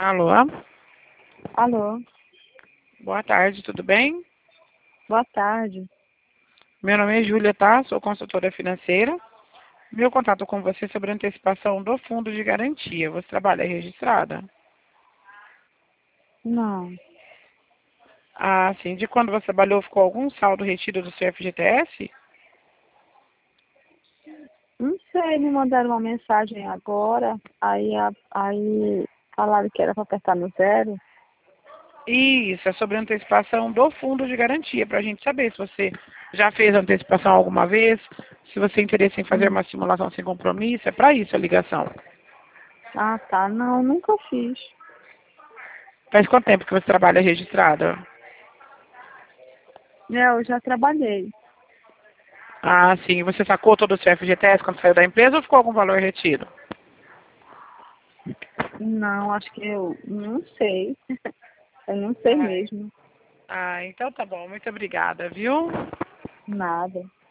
Alô, Alô, boa tarde, tudo bem? boa tarde. Meu nome é Júlia, tá? Sou consultora financeira. Meu contato com você é sobre a antecipação do fundo de garantia. Você trabalha registrada? Não, Ah, sim. De quando você trabalhou, ficou algum saldo retido do seu FGTS? não sei, me mandaram uma mensagem agora, aí falaram que era para apertar no zero. Isso, é sobre a antecipação do fundo de garantia, para a gente saber se você já fez a antecipação alguma vez, se você tem interesse em fazer Hum. uma simulação sem compromisso, é para isso a ligação. Ah, tá, não, nunca fiz. Faz quanto tempo que você trabalha registrada? Eu já trabalhei. Ah, sim. Você sacou todo o seu FGTS quando saiu da empresa ou ficou algum valor retido? Não, acho que eu não sei. Eu não sei mesmo. Ah, então tá bom. Muito obrigada, viu? Nada.